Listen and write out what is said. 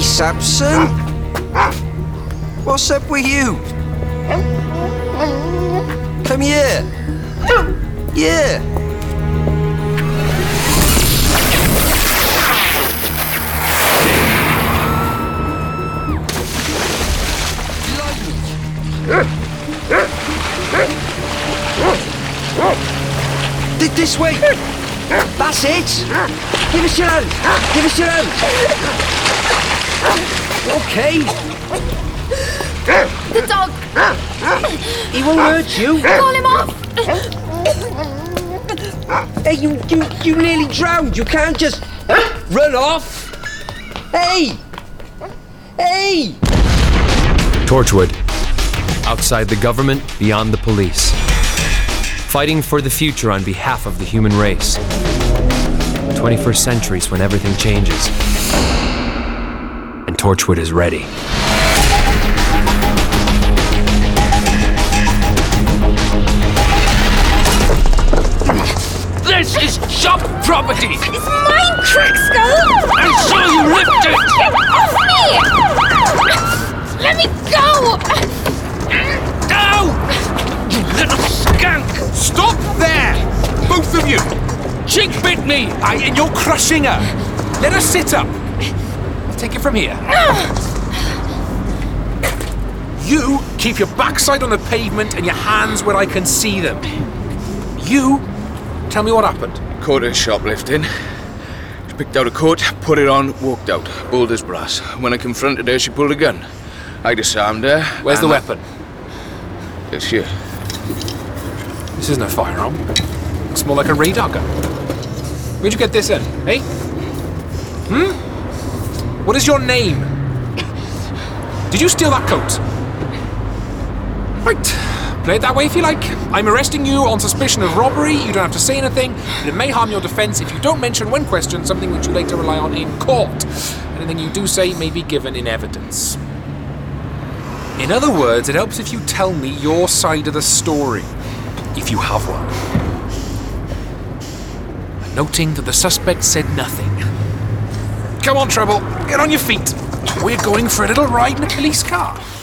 Hey, Samson. What's up with you? Come here. Yeah. This way. That's it. Give us your hand. Give us your hand. Okay. The dog! He won't hurt you. Call him off! Hey, you nearly drowned. You can't just run off. Hey. Hey. Torchwood. Outside the government, beyond the police. Fighting for the future on behalf of the human race. 21st centuries when everything changes. And Torchwood is ready. This is shop property! It's mine, Crackskull! I saw you ripped it! Get off me! Let me go! Ow! You little skunk! Stop there! Both of you! Chink bit me! And you're crushing her! Let her sit up! I'll take it from here. You keep your backside on the pavement and your hands where I can see them. You tell me what happened. Caught her shoplifting. She picked out a coat, put it on, walked out. Bold as brass. When I confronted her, she pulled a gun. I disarmed her. Where's the weapon? It's here. This isn't a firearm. Looks more like a radar gun. Where'd you get this in, eh? What is your name? Did you steal that coat? Right. Play it that way if you like. I'm arresting you on suspicion of robbery. You don't have to say anything, but it may harm your defense if you don't mention when questioned something which you later rely on in court. Anything you do say may be given in evidence. In other words, it helps if you tell me your side of the story, if you have one. Noting that the suspect said nothing. Come on, Treble, get on your feet. We're going for a little ride in a police car.